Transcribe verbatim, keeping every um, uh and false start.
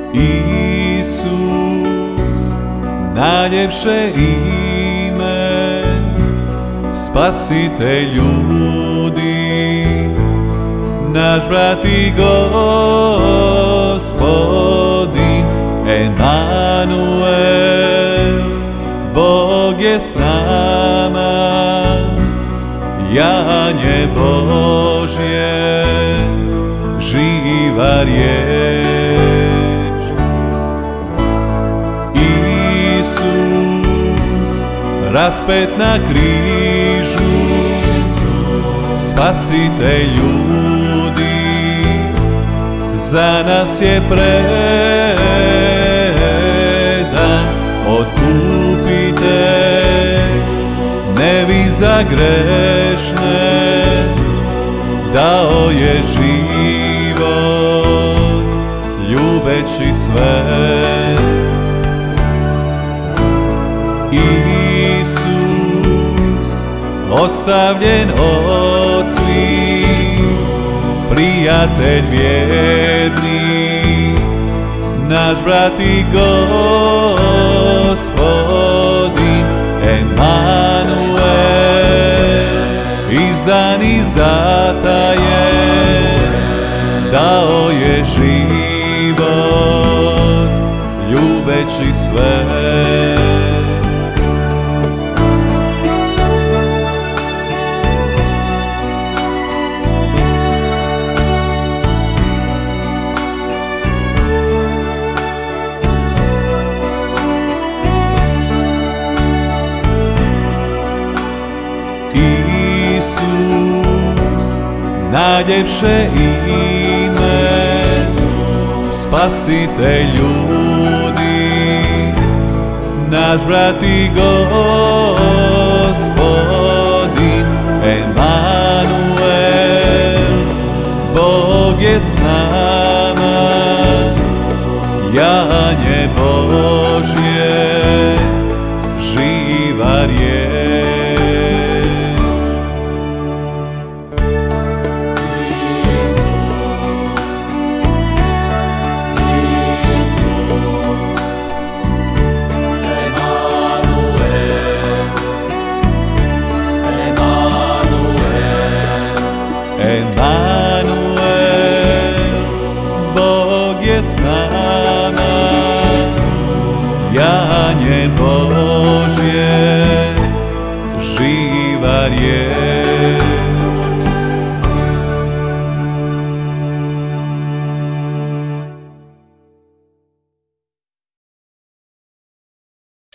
Isus, najljepše ime, spasitelj ljudi, naš brat i Gospodin, Emanuel, Bog je s nama, janje Božje, živa riječ. Isus, raspet na križu, spasitelj ljudi, za nas je predan, otkupitelj, nevin za grešne, dao je život, ljubeći sve. Isus, ostavljen od svih, prijatelj vjerni, naš brat i Gospodin, Emanuel, izdan i zatajen, dao je život, ljubeći sve. Isus, najljepše ime, spasitelj ljudi, naš brat i Gospodin, Emanuel, Bog je s nama, janje Božje, živa riječ. Emanuel, Bog je s nama, janje Božje, živa riječ.